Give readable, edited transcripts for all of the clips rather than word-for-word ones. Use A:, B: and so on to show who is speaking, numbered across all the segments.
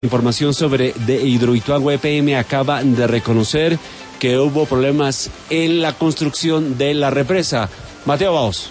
A: Información sobre de Hidroituango. EPM acaba de reconocer que hubo problemas en la construcción de la represa. Mateo Baos.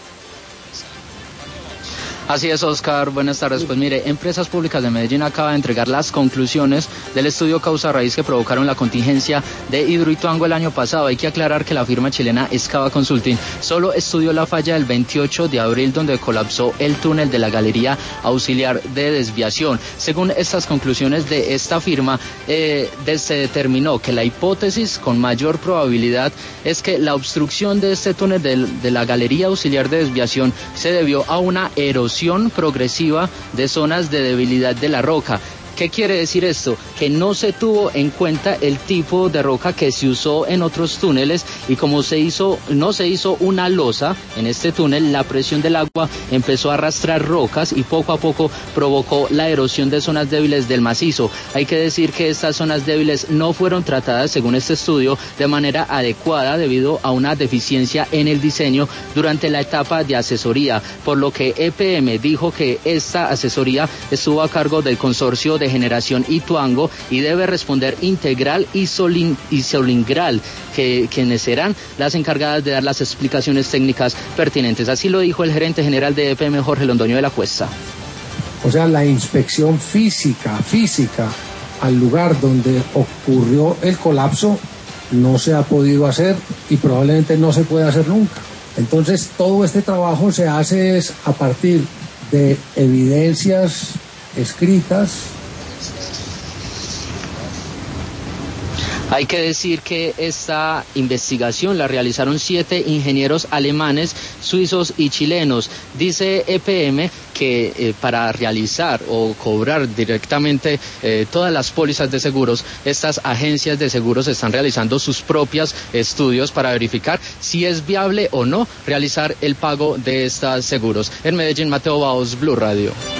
B: Así es, Oscar, buenas tardes. Pues mire, Empresas Públicas de Medellín acaba de entregar las conclusiones del estudio causa raíz que provocaron la contingencia de Hidroituango el año pasado. Hay que aclarar que la firma chilena Excava Consulting solo estudió la falla del 28 de abril donde colapsó el túnel de la galería auxiliar de desviación. Según estas conclusiones de esta firma, se determinó que la hipótesis con mayor probabilidad es que la obstrucción de este túnel de la galería auxiliar de desviación se debió a una erosión progresiva de zonas de debilidad de la roca. ¿Qué quiere decir esto? Que no se tuvo en cuenta el tipo de roca que se usó en otros túneles y como no se hizo una losa en este túnel, la presión del agua empezó a arrastrar rocas y poco a poco provocó la erosión de zonas débiles del macizo. Hay que decir que estas zonas débiles no fueron tratadas, según este estudio, de manera adecuada debido a una deficiencia en el diseño durante la etapa de asesoría, por lo que EPM dijo que esta asesoría estuvo a cargo del consorcio de Generación Ituango y debe responder Integral y Solingral, quienes serán las encargadas de dar las explicaciones técnicas pertinentes. Así lo dijo el gerente general de EPM, Jorge Londoño de la Cuesta.
C: O sea, la inspección física al lugar donde ocurrió el colapso no se ha podido hacer y probablemente no se puede hacer nunca. Entonces, todo este trabajo se hace a partir de evidencias escritas.
B: Hay que decir que esta investigación la realizaron 7 ingenieros alemanes, suizos y chilenos. Dice EPM que para realizar o cobrar directamente todas las pólizas de seguros, estas agencias de seguros están realizando sus propios estudios para verificar si es viable o no realizar el pago de estos seguros. En Medellín, Mateo Baos, Blue Radio.